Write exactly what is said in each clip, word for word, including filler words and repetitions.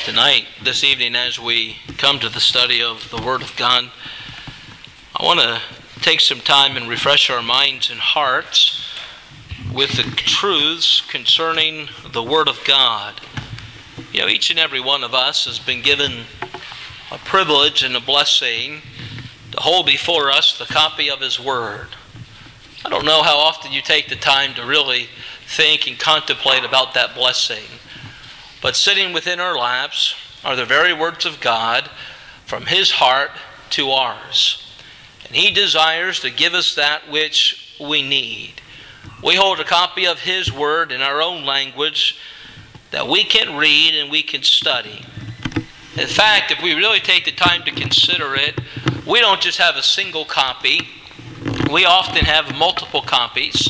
Tonight, this evening, as we come to the study of the Word of God, I want to take some time and refresh our minds and hearts with the truths concerning the Word of God. You know, each and every one of us has been given a privilege and a blessing to hold before us the copy of His Word. I don't know how often you take the time to really think and contemplate about that blessing. But sitting within our laps are the very words of God from His heart to ours. And He desires to give us that which we need. We hold a copy of His Word in our own language that we can read and we can study. In fact, if we really take the time to consider it, we don't just have a single copy. We often have multiple copies.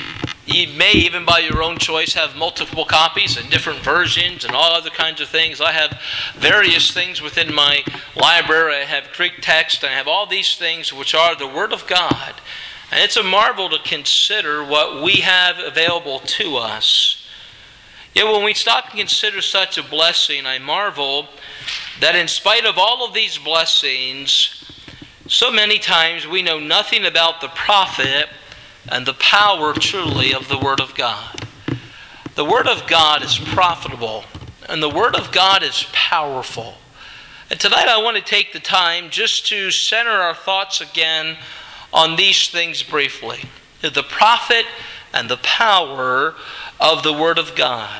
You may, even by your own choice, have multiple copies and different versions and all other kinds of things. I have various things within my library. I have Greek text, and I have all these things which are the Word of God. And it's a marvel to consider what we have available to us. Yet when we stop and consider such a blessing, I marvel that in spite of all of these blessings, so many times we know nothing about the profit and the power truly of the Word of God. The Word of God is profitable, and the Word of God is powerful. And tonight I want to take the time just to center our thoughts again on these things briefly. The profit and the power of the Word of God.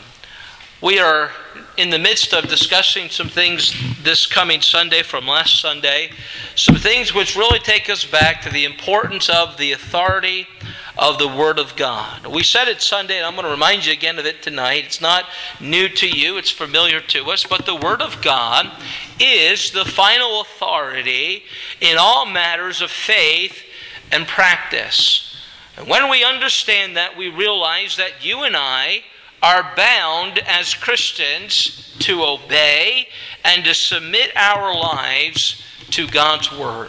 We are in the midst of discussing some things this coming Sunday from last Sunday. Some things which really take us back to the importance of the authority of the Word of God. We said it Sunday, and I'm going to remind you again of it tonight. It's not new to you, it's familiar to us, but the Word of God is the final authority in all matters of faith and practice. And when we understand that, we realize that you and I are bound as Christians to obey and to submit our lives to God's Word.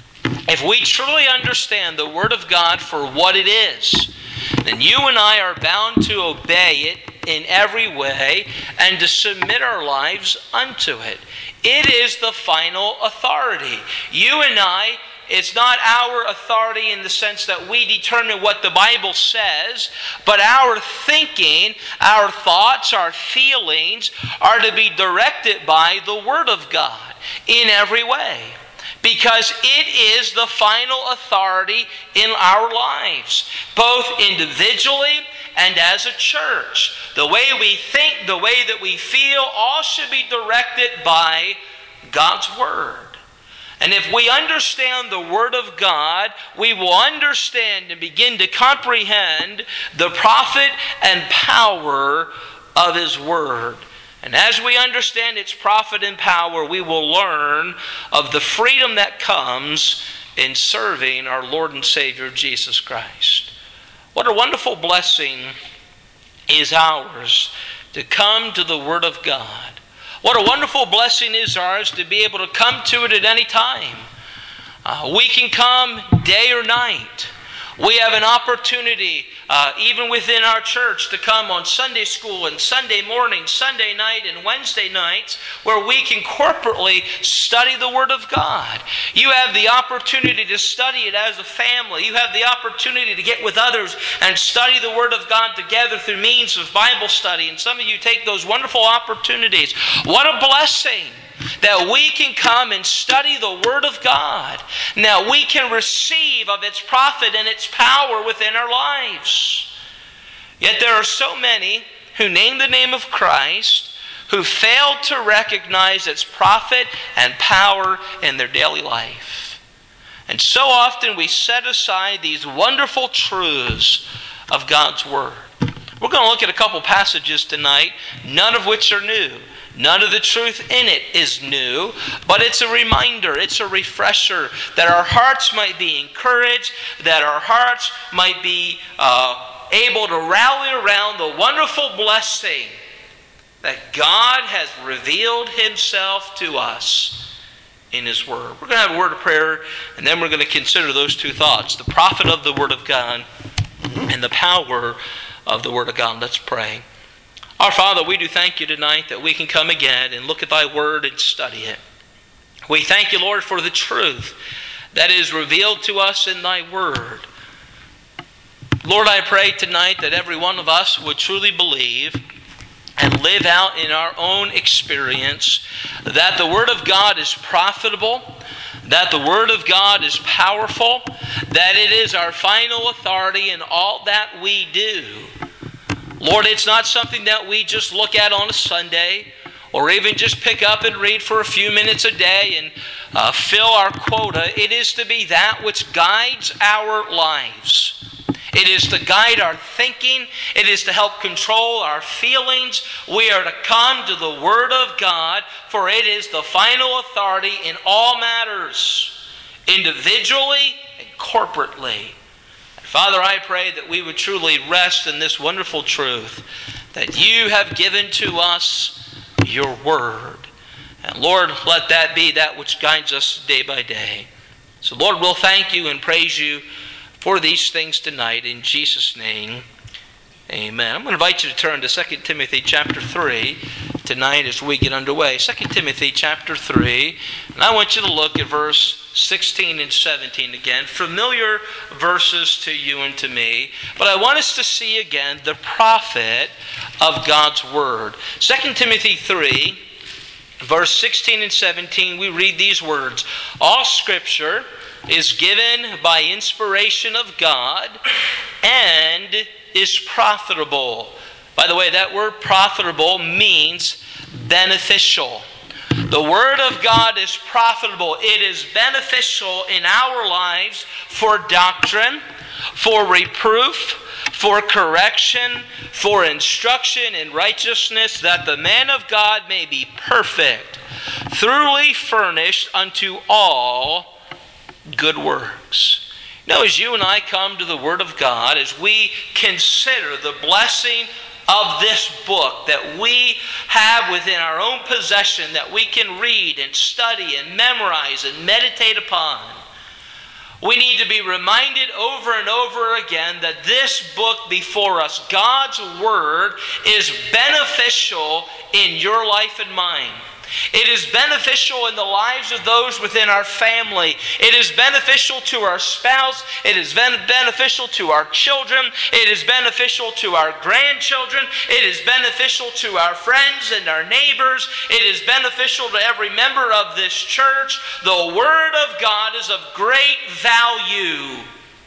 If we truly understand the Word of God for what it is, then you and I are bound to obey it in every way and to submit our lives unto it. It is the final authority. You and I, it's not our authority in the sense that we determine what the Bible says, but our thinking, our thoughts, our feelings are to be directed by the Word of God in every way. Because it is the final authority in our lives, both individually and as a church. The way we think, the way that we feel, all should be directed by God's Word. And if we understand the Word of God, we will understand and begin to comprehend the profit and power of His Word. And as we understand its profit and power, we will learn of the freedom that comes in serving our Lord and Savior Jesus Christ. What a wonderful blessing is ours to come to the Word of God. What a wonderful blessing is ours to be able to come to it at any time. Uh, we can come day or night. We have an opportunity, uh, even within our church, to come on Sunday school and Sunday morning, Sunday night, and Wednesday nights, where we can corporately study the Word of God. You have the opportunity to study it as a family. You have the opportunity to get with others and study the Word of God together through means of Bible study. And some of you take those wonderful opportunities. What a blessing that we can come and study the Word of God. Now we can receive of its profit and its power within our lives. Yet there are so many who name the name of Christ who fail to recognize its profit and power in their daily life. And so often we set aside these wonderful truths of God's Word. We're going to look at a couple passages tonight, none of which are new. None of the truth in it is new, but it's a reminder, it's a refresher that our hearts might be encouraged, that our hearts might be uh, able to rally around the wonderful blessing that God has revealed Himself to us in His Word. We're going to have a word of prayer, and then we're going to consider those two thoughts, the profit of the Word of God and the power of the Word of God. Let's pray. Our Father, we do thank you tonight that we can come again and look at thy word and study it. We thank you, Lord, for the truth that is revealed to us in thy word. Lord, I pray tonight that every one of us would truly believe and live out in our own experience that the Word of God is profitable, that the Word of God is powerful, that it is our final authority in all that we do. Lord, it's not something that we just look at on a Sunday or even just pick up and read for a few minutes a day and uh, fill our quota. It is to be that which guides our lives. It is to guide our thinking. It is to help control our feelings. We are to come to the Word of God, for it is the final authority in all matters, individually and corporately. Father, I pray that we would truly rest in this wonderful truth that you have given to us your Word. And Lord, let that be that which guides us day by day. So Lord, we'll thank you and praise you for these things tonight, in Jesus' name, amen. I'm going to invite you to turn to Second Timothy chapter three tonight as we get underway. Second Timothy chapter three, and I want you to look at verse sixteen and seventeen again. Familiar verses to you and to me, but I want us to see again the profit of God's Word. Second Timothy three, verse sixteen and seventeen, we read these words: all Scripture is given by inspiration of God and is profitable. By the way, that word profitable means beneficial. The Word of God is profitable. It is beneficial in our lives for doctrine, for reproof, for correction, for instruction in righteousness, that the man of God may be perfect, thoroughly furnished unto all good works. Now, as you and I come to the Word of God, as we consider the blessing of this book that we have within our own possession, that we can read and study and memorize and meditate upon, we need to be reminded over and over again that this book before us, God's Word, is beneficial in your life and mine. It is beneficial in the lives of those within our family. It is beneficial to our spouse. It is beneficial to our children. It is beneficial to our grandchildren. It is beneficial to our friends and our neighbors. It is beneficial to every member of this church. The Word of God is of great value.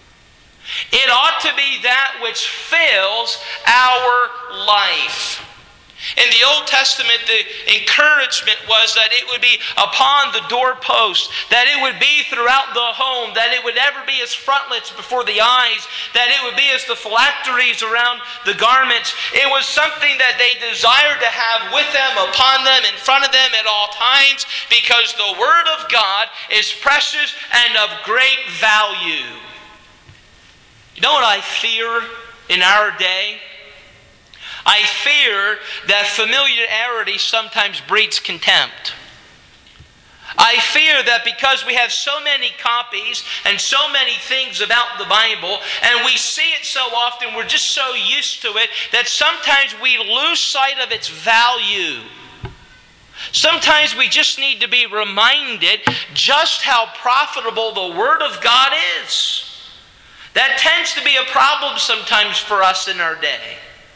It ought to be that which fills our life. In the Old Testament, the encouragement was that it would be upon the doorpost, that it would be throughout the home, that it would ever be as frontlets before the eyes, that it would be as the phylacteries around the garments. It was something that they desired to have with them, upon them, in front of them at all times, because the Word of God is precious and of great value. You know what I fear in our day? I fear that familiarity sometimes breeds contempt. I fear that because we have so many copies and so many things about the Bible, and we see it so often, we're just so used to it, that sometimes we lose sight of its value. Sometimes we just need to be reminded just how profitable the Word of God is. That tends to be a problem sometimes for us in our day.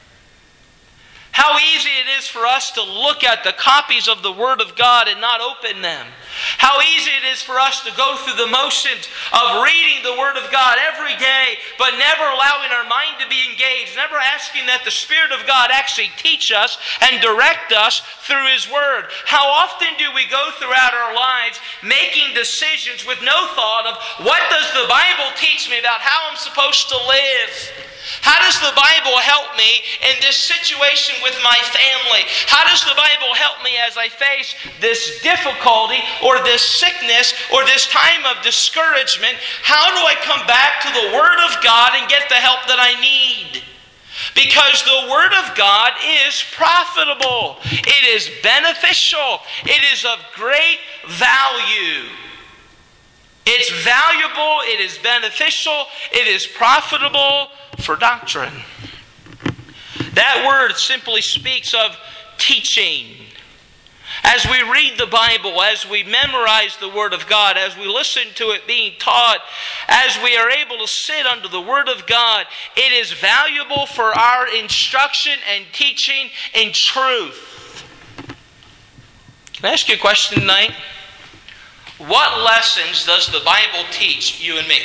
How easy it is for us to look at the copies of the Word of God and not open them. How easy it is for us to go through the motions of reading the Word of God every day, but never allowing our mind to be engaged, never asking that the Spirit of God actually teach us and direct us through His Word. How often do we go throughout our lives making decisions with no thought of what does the Bible teach me about how I'm supposed to live? How does the Bible help me in this situation with my family? How does the Bible help me as I face this difficulty or this sickness or this time of discouragement? How do I come back to the Word of God and get the help that I need? Because the Word of God is profitable. It is beneficial. It is of great value. It's valuable, it is beneficial, it is profitable for doctrine. That word simply speaks of teaching. As we read the Bible, as we memorize the Word of God, as we listen to it being taught, as we are able to sit under the Word of God, it is valuable for our instruction and teaching in truth. Can I ask you a question tonight? What lessons does the Bible teach you and me?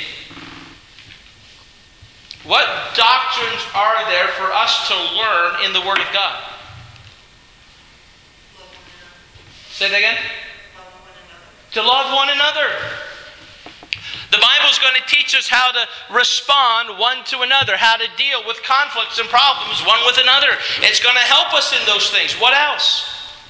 What doctrines are there for us to learn in the Word of God? Say that again? To love one another. The Bible is going to teach us how to respond one to another, how to deal with conflicts and problems one with another. It's going to help us in those things. What else?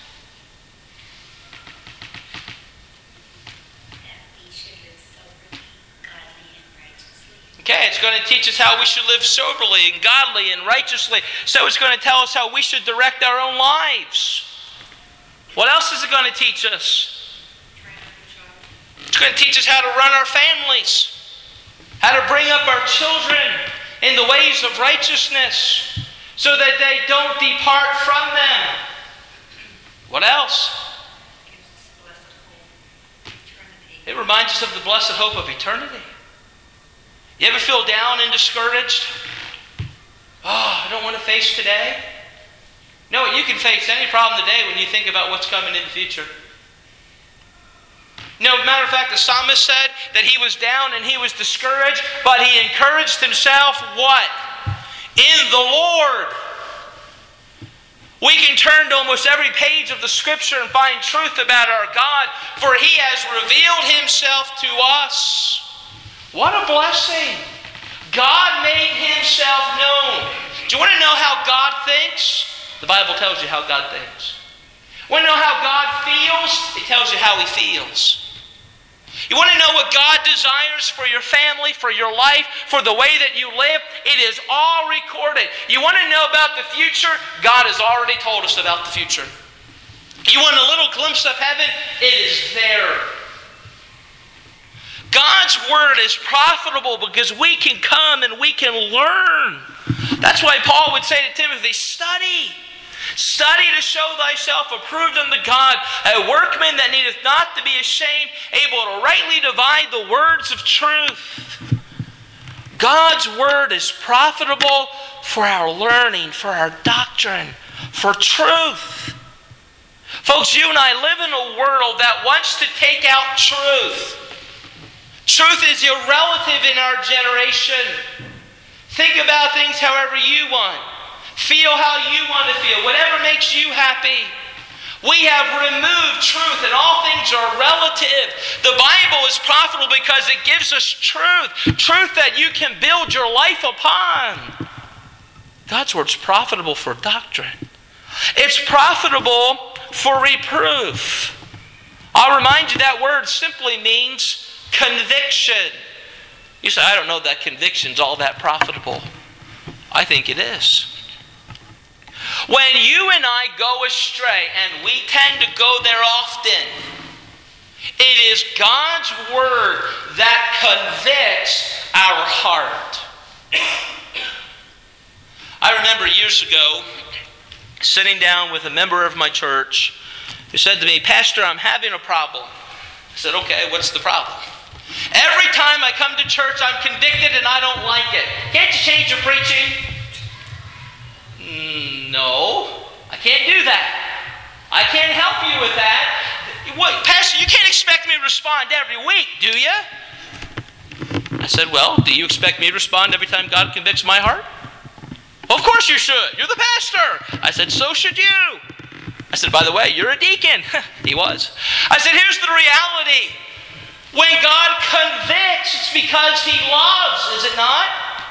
Okay, it's going to teach us how we should live soberly and godly and righteously. So it's going to tell us how we should direct our own lives. What else is it going to teach us? It's going to teach us how to run our families, how to bring up our children in the ways of righteousness so that they don't depart from them. What else? It reminds us of the blessed hope of eternity. You ever feel down and discouraged? Oh, I don't want to face today. No, you can face any problem today when you think about what's coming in the future. No, matter of fact, the psalmist said that he was down and he was discouraged, but he encouraged himself, what? In the Lord. We can turn to almost every page of the Scripture and find truth about our God, for He has revealed Himself to us. What a blessing. God made Himself known. Do you want to know how God thinks? The Bible tells you how God thinks. You want to know how God feels? It tells you how He feels. You want to know what God desires for your family, for your life, for the way that you live? It is all recorded. You want to know about the future? God has already told us about the future. You want a little glimpse of heaven? It is there. God's Word is profitable because we can come and we can learn. That's why Paul would say to Timothy, study. Study to show thyself approved unto God, a workman that needeth not to be ashamed, able to rightly divide the words of truth. God's Word is profitable for our learning, for our doctrine, for truth. Folks, you and I live in a world that wants to take out truth. Truth is irrelative in our generation. Think about things however you want. Feel how you want to feel. Whatever makes you happy. We have removed truth, and all things are relative. The Bible is profitable because it gives us truth. Truth that you can build your life upon. God's Word's profitable for doctrine. It's profitable for reproof. I'll remind you that word simply means conviction. You say, I don't know that conviction's all that profitable. I think it is. When you and I go astray, and we tend to go there often, it is God's Word that convicts our heart. I remember years ago sitting down with a member of my church who said to me, Pastor, I'm having a problem. I said, okay, what's the problem? Every time I come to church, I'm convicted and I don't like it. Can't you change your preaching? Mm, no, I can't do that. I can't help you with that. What, Pastor, you can't expect me to respond every week, do you? I said, well, do you expect me to respond every time God convicts my heart? Well, of course you should. You're the pastor. I said, so should you. I said, by the way, you're a deacon. He was. I said, here's the reality. When God convicts, it's because He loves, is it not?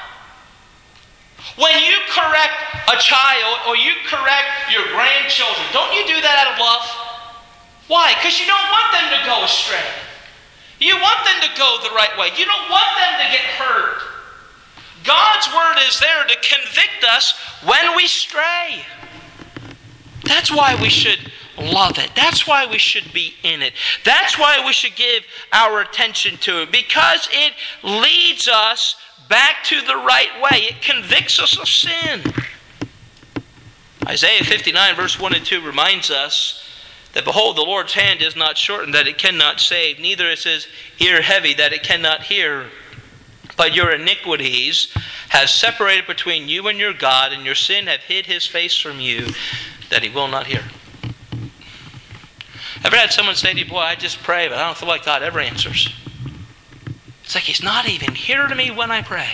When you correct a child or you correct your grandchildren, don't you do that out of love? Why? Because you don't want them to go astray. You want them to go the right way. You don't want them to get hurt. God's Word is there to convict us when we stray. That's why we should love it. That's why we should be in it. That's why we should give our attention to it, because it leads us back to the right way. It convicts us of sin. Isaiah fifty-nine verse one and two reminds us that, behold, the Lord's hand is not shortened that it cannot save, neither is his ear heavy that it cannot hear. But your iniquities have separated between you and your God, and your sin have hid his face from you, that he will not hear. Ever had someone say to you, boy, I just pray, but I don't feel like God ever answers? It's like he's not even here to me when I pray.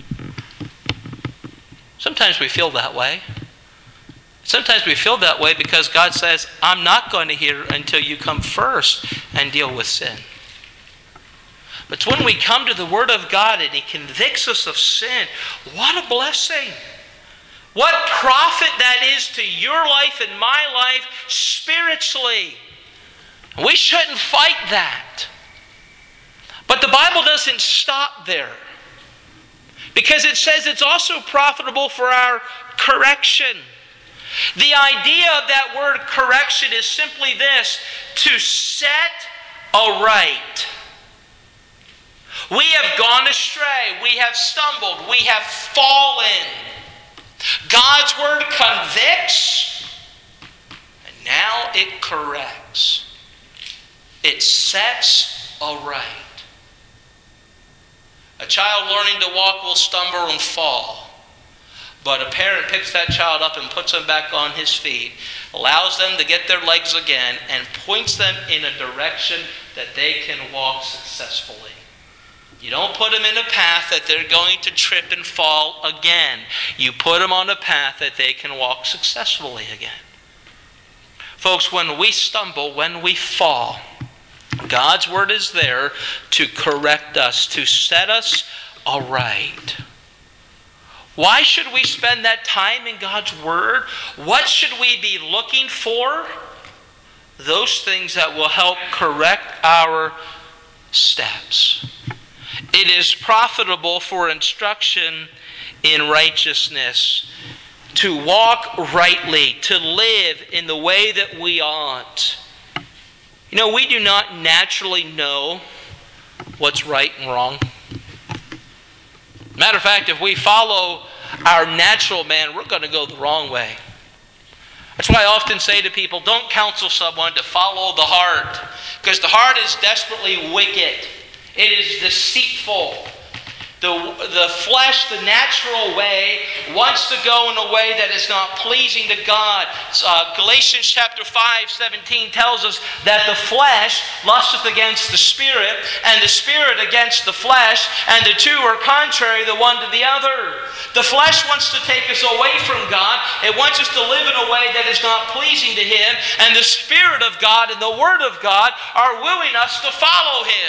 Sometimes we feel that way. Sometimes we feel that way because God says, I'm not going to hear until you come first and deal with sin. But it's when we come to the Word of God and he convicts us of sin, what a blessing. What profit that is to your life and my life spiritually. We shouldn't fight that. But the Bible doesn't stop there. Because it says it's also profitable for our correction. The idea of that word correction is simply this: to set aright. We have gone astray. We have stumbled. We have fallen. God's word convicts, and now it corrects. It sets aright. A child learning to walk will stumble and fall. But a parent picks that child up and puts them back on his feet, allows them to get their legs again, and points them in a direction that they can walk successfully. You don't put them in a path that they're going to trip and fall again. You put them on a path that they can walk successfully again. Folks, when we stumble, when we fall, God's word is there to correct us, to set us aright. Why should we spend that time in God's word? What should we be looking for? Those things that will help correct our steps. It is profitable for instruction in righteousness, to walk rightly, to live in the way that we ought. You know, we do not naturally know what's right and wrong. Matter of fact, if we follow our natural man, we're going to go the wrong way. That's why I often say to people, don't counsel someone to follow the heart, because the heart is desperately wicked. It is deceitful. The, the flesh, the natural way, wants to go in a way that is not pleasing to God. Uh, Galatians chapter five, seventeen tells us that the flesh lusteth against the spirit, and the spirit against the flesh, and the two are contrary the one to the other. The flesh wants to take us away from God. It wants us to live in a way that is not pleasing to Him, and the Spirit of God and the Word of God are wooing us to follow Him.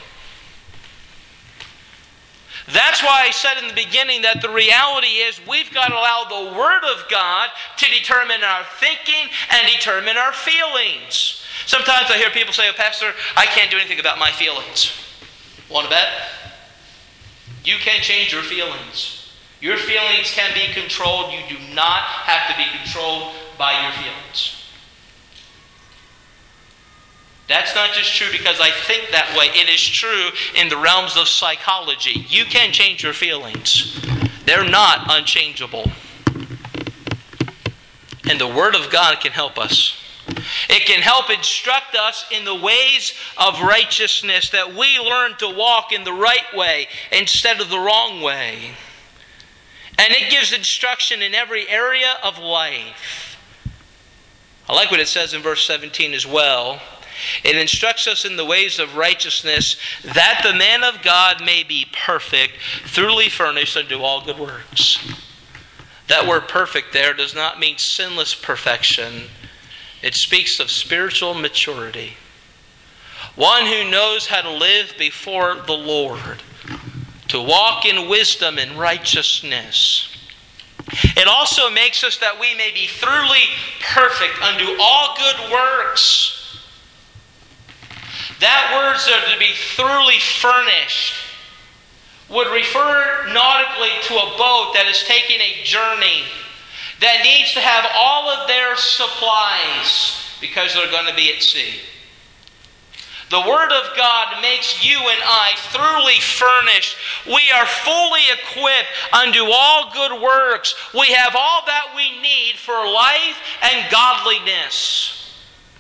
That's why I said in the beginning that the reality is we've got to allow the Word of God to determine our thinking and determine our feelings. Sometimes I hear people say, oh, Pastor, I can't do anything about my feelings. Want to bet? You can change your feelings. Your feelings can be controlled. You do not have to be controlled by your feelings. That's not just true because I think that way. It is true in the realms of psychology. You can change your feelings. They're not unchangeable. And the Word of God can help us. It can help instruct us in the ways of righteousness, that we learn to walk in the right way instead of the wrong way. And it gives instruction in every area of life. I like what it says in verse seventeen as well. It instructs us in the ways of righteousness, that the man of God may be perfect, thoroughly furnished unto all good works. That word perfect there does not mean sinless perfection. It speaks of spiritual maturity. One who knows how to live before the Lord, to walk in wisdom and righteousness. It also makes us that we may be thoroughly perfect unto all good works. That word, so to be thoroughly furnished, would refer nautically to a boat that is taking a journey, that needs to have all of their supplies because they're going to be at sea. The Word of God makes you and I thoroughly furnished. We are fully equipped unto all good works. We have all that we need for life and godliness.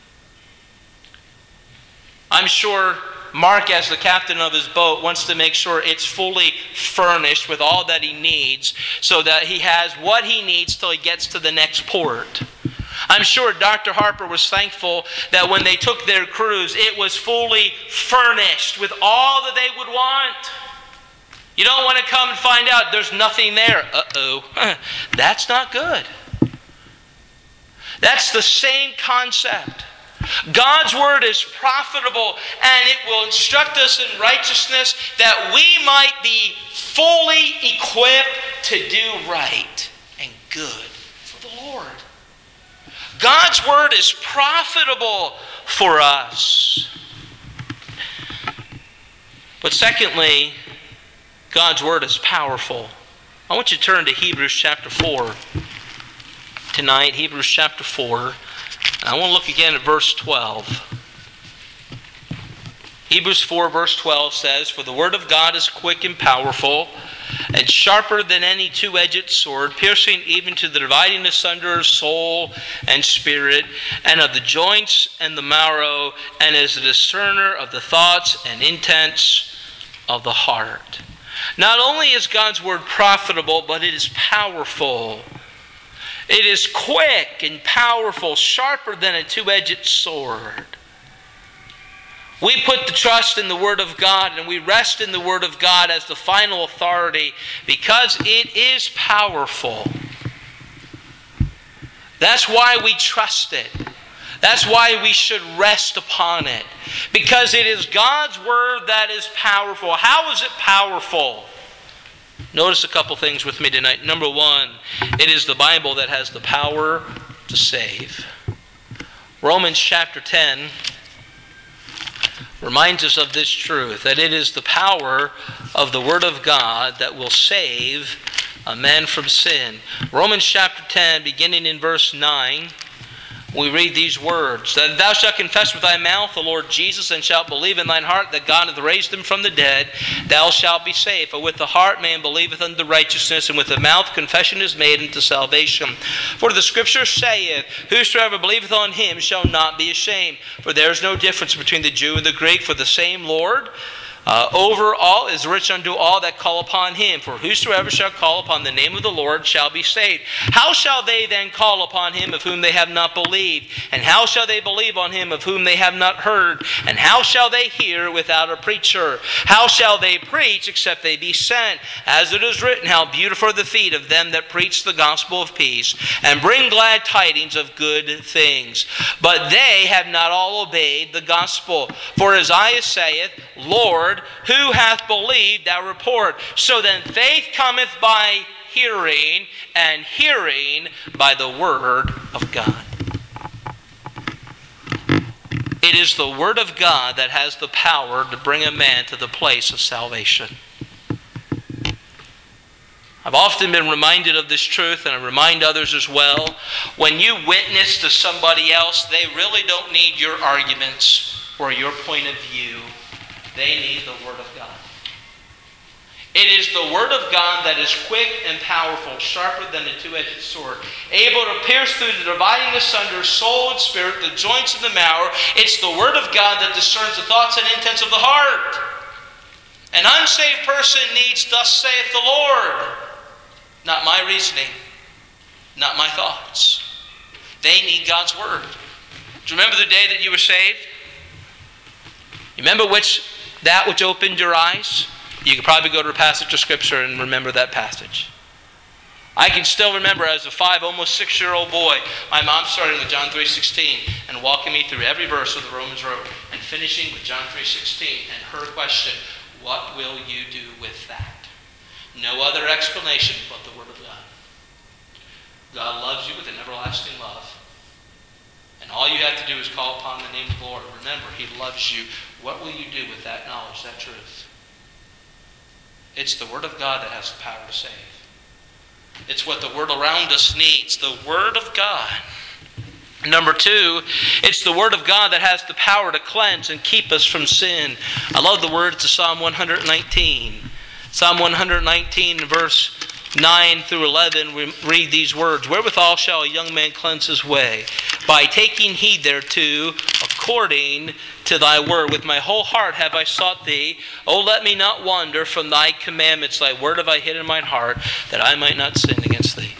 I'm sure Mark, as the captain of his boat, wants to make sure it's fully furnished with all that he needs so that he has what he needs till he gets to the next port. I'm sure Doctor Harper was thankful that when they took their cruise, it was fully furnished with all that they would want. You don't want to come and find out there's nothing there. Uh-oh. That's not good. That's the same concept. God's Word is profitable, and it will instruct us in righteousness that we might be fully equipped to do right and good for the Lord. God's Word is profitable for us. But secondly, God's Word is powerful. I want you to turn to Hebrews chapter four tonight. Hebrews chapter four. And I want to look again at verse twelve. Hebrews four verse twelve says, "For the Word of God is quick and powerful, and sharper than any two-edged sword, piercing even to the dividing asunder of soul and spirit, and of the joints and the marrow, and is a discerner of the thoughts and intents of the heart." Not only is God's Word profitable, but it is powerful. It is quick and powerful, sharper than a two-edged sword. We put the trust in the Word of God, and we rest in the Word of God as the final authority because it is powerful. That's why we trust it. That's why we should rest upon it. Because it is God's Word that is powerful. How is it powerful? Notice a couple things with me tonight. Number one, it is the Bible that has the power to save. Romans chapter ten reminds us of this truth, that it is the power of the Word of God that will save a man from sin. Romans chapter ten, beginning in verse nine, we read these words, "That thou shalt confess with thy mouth the Lord Jesus, and shalt believe in thine heart that God hath raised him from the dead, thou shalt be saved. For with the heart man believeth unto righteousness, and with the mouth confession is made unto salvation. For the Scripture saith, Whosoever believeth on him shall not be ashamed. For there is no difference between the Jew and the Greek, for the same Lord Uh, over all is rich unto all that call upon him. For whosoever shall call upon the name of the Lord shall be saved. How shall they then call upon him of whom they have not believed? And how shall they believe on him of whom they have not heard? And how shall they hear without a preacher? How shall they preach except they be sent? As it is written, How beautiful are the feet of them that preach the gospel of peace, and bring glad tidings of good things. But they have not all obeyed the gospel. For as Isaiah saith, Lord, who hath believed our report? So then faith cometh by hearing, and hearing by the word of God." It is the word of God that has the power to bring a man to the place of salvation. I've often been reminded of this truth, and I remind others as well. When you witness to somebody else, they really don't need your arguments or your point of view. They need the Word of God. It is the Word of God that is quick and powerful, sharper than a two-edged sword, able to pierce through the dividing asunder soul and spirit, the joints and the marrow. It's the Word of God that discerns the thoughts and intents of the heart. An unsaved person needs, "Thus saith the Lord." Not my reasoning, not my thoughts. They need God's Word. Do you remember the day that you were saved? You remember which that which opened your eyes? You could probably go to a passage of Scripture and remember that passage. I can still remember as a five, almost six-year-old boy, my mom starting with John three sixteen and walking me through every verse of the Romans Road and finishing with John three sixteen, and her question, "What will you do with that?" No other explanation but the Word of God. God loves you with an everlasting love. And all you have to do is call upon the name of the Lord. Remember, He loves you. What will you do with that knowledge, that truth? It's the Word of God that has the power to save. It's what the world around us needs. The Word of God. Number two, it's the Word of God that has the power to cleanse and keep us from sin. I love the words of Psalm one nineteen. Psalm one nineteen, verse nine through eleven, we read these words. Wherewithal shall a young man cleanse his way? By taking heed thereto, according to thy word. With my whole heart have I sought thee. O let me not wander from thy commandments. Thy word have I hid in mine heart, that I might not sin against thee.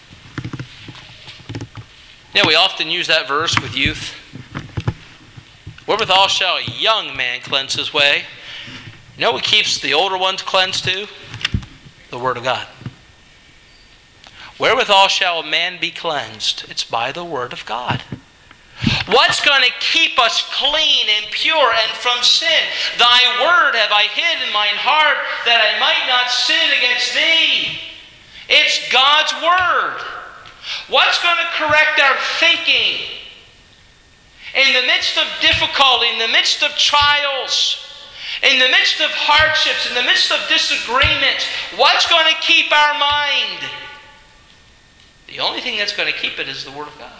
You know, we often use that verse with youth. Wherewithal shall a young man cleanse his way? You know what keeps the older ones cleansed too? The Word of God. Wherewithal shall a man be cleansed? It's by the Word of God. What's going to keep us clean and pure and from sin? Thy word have I hid in mine heart, that I might not sin against thee. It's God's Word. What's going to correct our thinking? In the midst of difficulty, in the midst of trials, in the midst of hardships, in the midst of disagreements, what's going to keep our mind? The only thing that's going to keep it is the Word of God.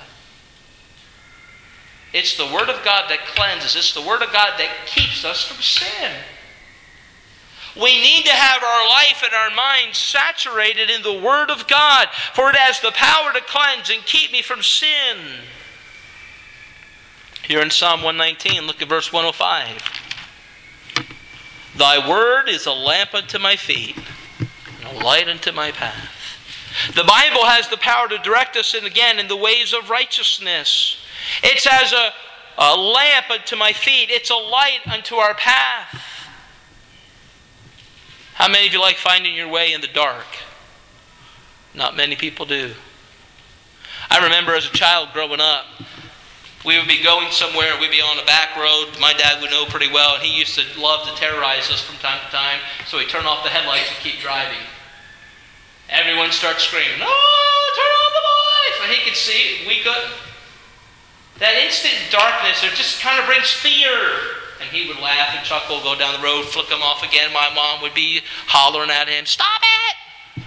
It's the Word of God that cleanses. It's the Word of God that keeps us from sin. We need to have our life and our mind saturated in the Word of God, for it has the power to cleanse and keep me from sin. Here in Psalm one nineteen, look at verse one oh five. Thy word is a lamp unto my feet, and a light unto my path. The Bible has the power to direct us in, again, in the ways of righteousness. It's as a, a lamp unto my feet. It's a light unto our path. How many of you like finding your way in the dark? Not many people do. I remember as a child growing up, we would be going somewhere, we'd be on a back road. My dad would know pretty well, and he used to love to terrorize us from time to time, so he'd turn off the headlights and keep driving. Everyone starts screaming, "Oh, turn on the lights!" But he could see, we couldn't. That instant darkness, it just kind of brings fear. And he would laugh and chuckle, go down the road, flick them off again. My mom would be hollering at him, "Stop it!"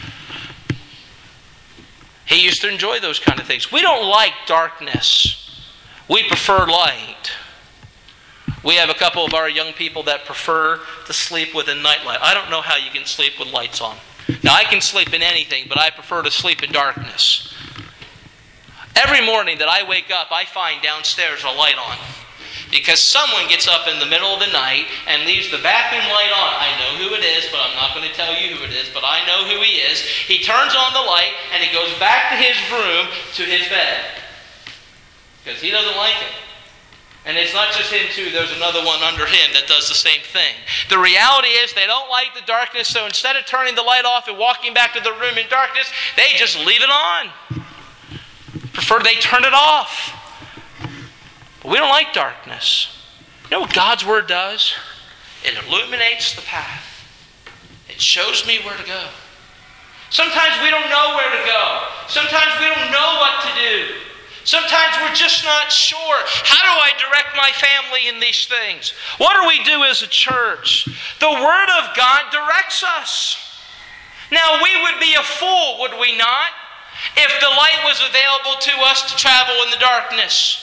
He used to enjoy those kind of things. We don't like darkness. We prefer light. We have a couple of our young people that prefer to sleep with a nightlight. I don't know how you can sleep with lights on. Now, I can sleep in anything, but I prefer to sleep in darkness. Every morning that I wake up, I find downstairs a light on. Because someone gets up in the middle of the night and leaves the bathroom light on. I know who it is, but I'm not going to tell you who it is, but I know who he is. He turns on the light and he goes back to his room, to his bed. Because he doesn't like it. And it's not just him too, there's another one under him that does the same thing. The reality is they don't like the darkness, so instead of turning the light off and walking back to the room in darkness, they just leave it on. Prefer they turn it off. But we don't like darkness. You know what God's Word does? It illuminates the path. It shows me where to go. Sometimes we don't know where to go. Sometimes we don't know what to do. Sometimes we're just not sure. How do I direct my family in these things? What do we do as a church? The Word of God directs us. Now, we would be a fool, would we not, if the light was available to us to travel in the darkness.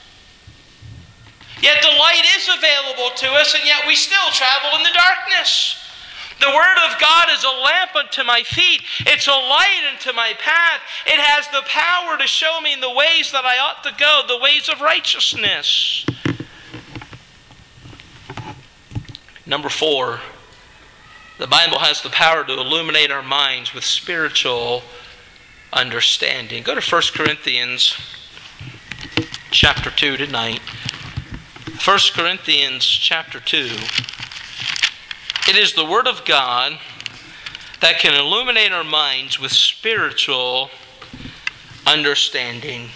Yet the light is available to us, and yet we still travel in the darkness. The Word of God is a lamp unto my feet. It's a light unto my path. It has the power to show me the ways that I ought to go, the ways of righteousness. Number four, the Bible has the power to illuminate our minds with spiritual understanding. Go to First Corinthians chapter two tonight. First Corinthians chapter two. It is the Word of God that can illuminate our minds with spiritual understanding.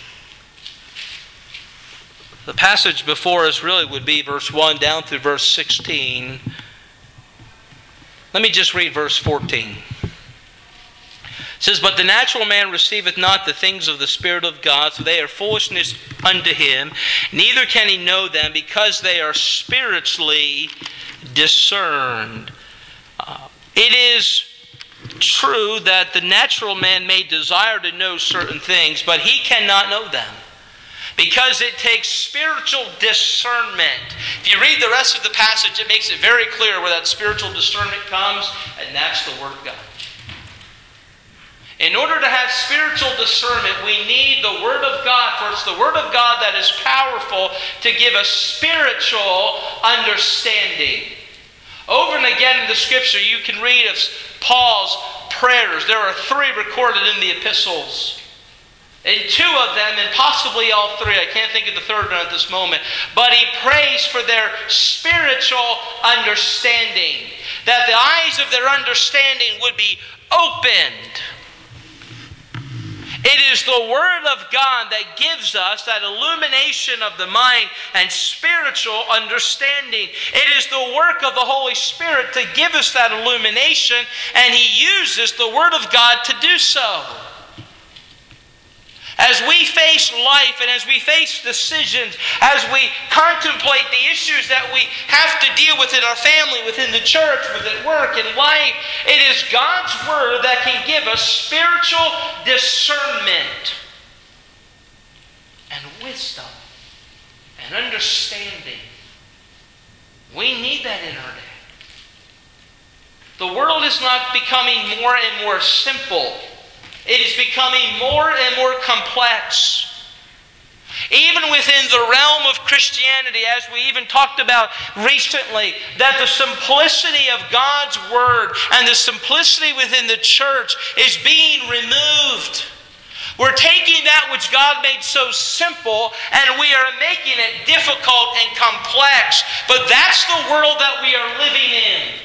The passage before us really would be verse one down through verse sixteen. Let me just read verse fourteen. It says, "But the natural man receiveth not the things of the Spirit of God, so they are foolishness unto him. Neither can he know them, because they are spiritually discerned." Uh, it is true that the natural man may desire to know certain things, but he cannot know them. Because it takes spiritual discernment. If you read the rest of the passage, it makes it very clear where that spiritual discernment comes, and that's the Word of God. In order to have spiritual discernment, we need the Word of God, for it's the Word of God that is powerful to give us spiritual understanding. Over and again in the Scripture, you can read of Paul's prayers. There are three recorded in the epistles. And two of them, and possibly all three, I can't think of the third one at this moment, but he prays for their spiritual understanding, that the eyes of their understanding would be opened. It is the Word of God that gives us that illumination of the mind and spiritual understanding. It is the work of the Holy Spirit to give us that illumination, and He uses the Word of God to do so. As we face life and as we face decisions, as we contemplate the issues that we have to deal with in our family, within the church, within work and life, it is God's Word that can give us spiritual discernment and wisdom and understanding. We need that in our day. The world is not becoming more and more simple. It is becoming more and more complex. Even within the realm of Christianity, as we even talked about recently, that the simplicity of God's Word and the simplicity within the church is being removed. We're taking that which God made so simple and we are making it difficult and complex. But that's the world that we are living in.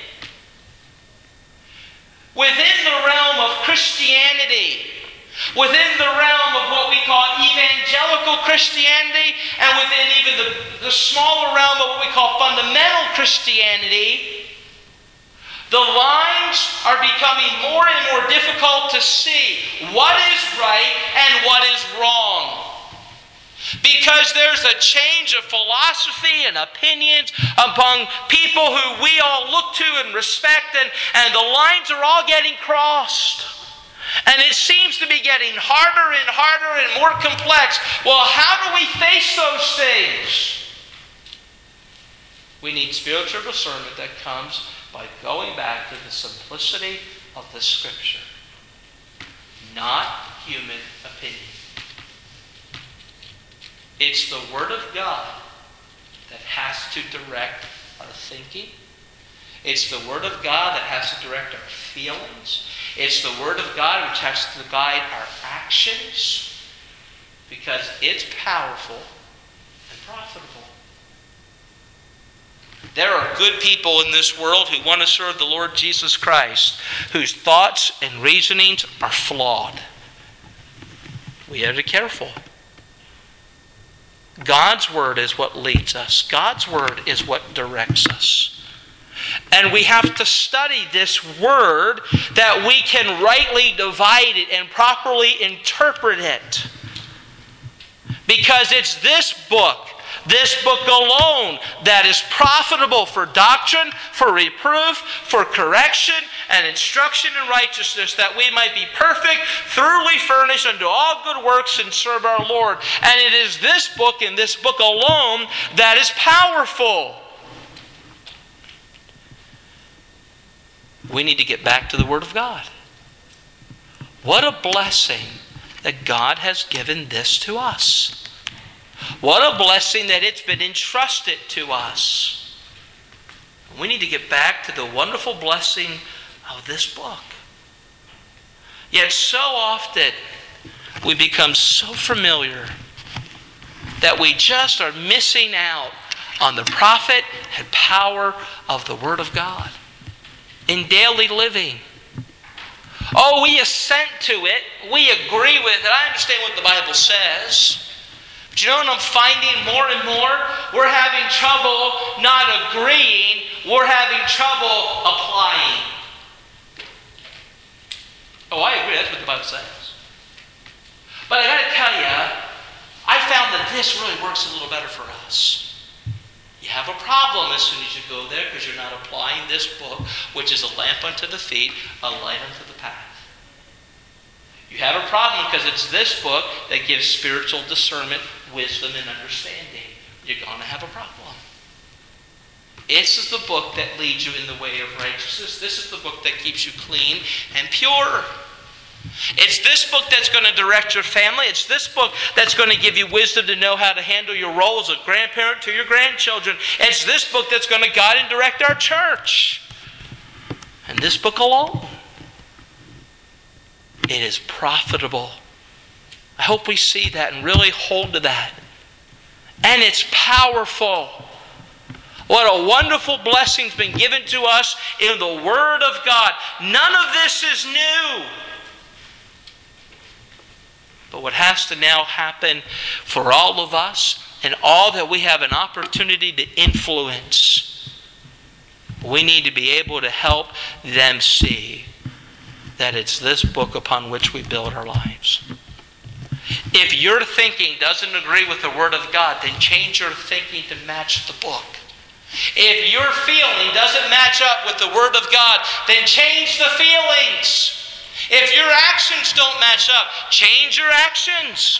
Within the realm of Christianity, within the realm of what we call evangelical Christianity, and within even the, the smaller realm of what we call fundamental Christianity, the lines are becoming more and more difficult to see what is right and what is wrong. Because there's a change of philosophy and opinions among people who we all look to and respect, and, and the lines are all getting crossed. And it seems to be getting harder and harder and more complex. Well, how do we face those things? We need spiritual discernment that comes by going back to the simplicity of the Scripture, not human opinion. It's the Word of God that has to direct our thinking. It's the Word of God that has to direct our feelings. It's the Word of God which has to guide our actions, because it's powerful and profitable. There are good people in this world who want to serve the Lord Jesus Christ, whose thoughts and reasonings are flawed. We have to be careful. God's Word is what leads us. God's Word is what directs us. And we have to study this Word that we can rightly divide it and properly interpret it. Because it's this book, this book alone, that is profitable for doctrine, for reproof, for correction, and instruction in righteousness, that we might be perfect, thoroughly furnished unto all good works, and serve our Lord. And it is this book and this book alone that is powerful. We need to get back to the Word of God. What a blessing that God has given this to us. What a blessing that it's been entrusted to us. We need to get back to the wonderful blessing of this book. Yet so often we become so familiar that we just are missing out on the profit and power of the Word of God in daily living. Oh, we assent to it. We agree with it. I understand what the Bible says. But you know what I'm finding more and more? We're having trouble not agreeing. We're having trouble applying. Oh, I agree. That's what the Bible says. But I got to tell you, I found that this really works a little better for us. You have a problem as soon as you go there because you're not applying this book, which is a lamp unto the feet, a light unto the path. You have a problem because it's this book that gives spiritual discernment wisdom and understanding, you're going to have a problem. This is the book that leads you in the way of righteousness. This is the book that keeps you clean and pure. It's this book that's going to direct your family. It's this book that's going to give you wisdom to know how to handle your role as a grandparent to your grandchildren. It's this book that's going to guide and direct our church. And this book alone. It is profitable. I hope we see that and really hold to that. And it's powerful. What a wonderful blessing's been given to us in the Word of God. None of this is new. But what has to now happen for all of us and all that we have an opportunity to influence, we need to be able to help them see that it's this book upon which we build our lives. If your thinking doesn't agree with the Word of God, then change your thinking to match the book. If your feeling doesn't match up with the Word of God, then change the feelings. If your actions don't match up, change your actions.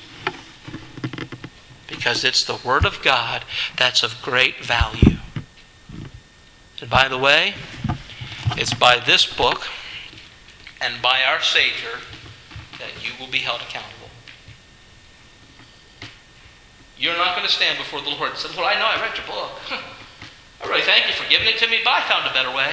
Because it's the Word of God that's of great value. And by the way, it's by this book and by our Savior that you will be held accountable. You're not going to stand before the Lord and say, "Well, I know I read your book. I really thank you for giving it to me, but I found a better way."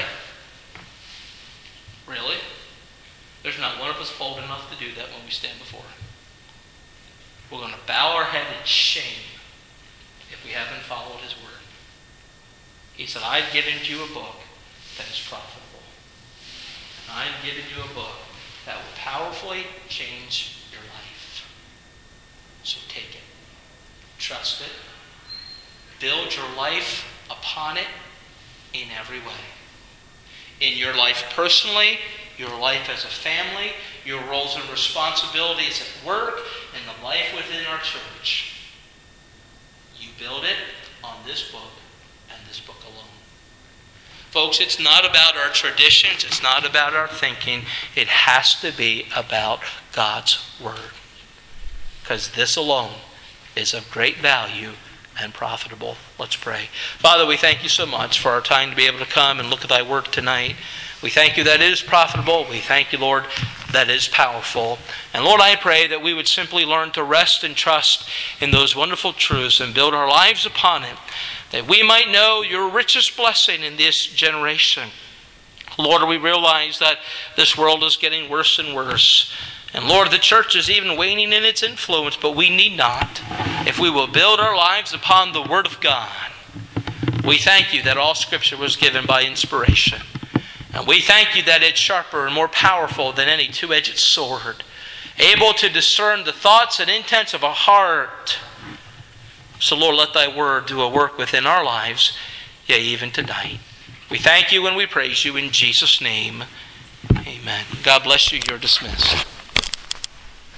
Really? There's not one of us bold enough to do that when we stand before Him. We're going to bow our head in shame if we haven't followed His word. He said, "I've given you a book that is profitable. And I've given you a book that will powerfully change your life. So take it. Trust it. Build your life upon it in every way. In your life personally, your life as a family, your roles and responsibilities at work, and the life within our church. You build it on this book and this book alone. Folks, it's not about our traditions. It's not about our thinking. It has to be about God's Word. Because this alone is of great value and profitable. Let's pray. Father, we thank you so much for our time to be able to come and look at thy word tonight. We thank you that it is profitable. We thank you, Lord, that it is powerful. And Lord, I pray that we would simply learn to rest and trust in those wonderful truths and build our lives upon it, that we might know your richest blessing in this generation. Lord, we realize that this world is getting worse and worse. And Lord, the church is even waning in its influence, but we need not. If we will build our lives upon the Word of God, we thank you that all Scripture was given by inspiration. And we thank you that it's sharper and more powerful than any two-edged sword, able to discern the thoughts and intents of a heart. So Lord, let thy word do a work within our lives, yea, even tonight. We thank you and we praise you in Jesus' name. Amen. God bless you. You're dismissed.